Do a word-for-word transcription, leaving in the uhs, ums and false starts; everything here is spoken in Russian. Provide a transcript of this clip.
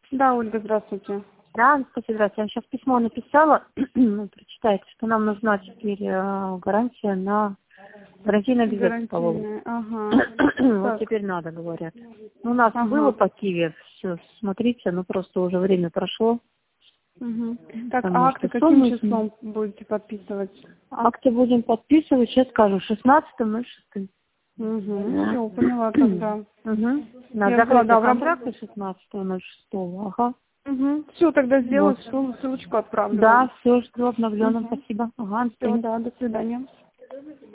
Да, Ольга, здравствуйте. Да, кстати, здравствуйте. Я сейчас письмо написала, ну, прочитайте, что нам нужна теперь э, гарантия на гарантийное обязательство половое. Гарантийная, ага. Вот Так. теперь надо, говорят. Ну, у нас Ага. было по Киеве, все, смотрите, ну просто уже время прошло. Угу. Так, Там, а может, акты и каким суммы числом изменились. будете подписывать? Акты будем подписывать, сейчас скажу, шестнадцатого ноль шестого. Угу. Все, поняла тогда. Угу. На Я взяла, закрытие да, в раб- контракта шестнадцатого ноль шестого. Ага. Угу. Все, тогда сделаю, Вот. ссыл- ссылочку отправлю Да, вам. все, жду обновленным, Угу. спасибо. Ага, Все, Анастасия. да, до свидания.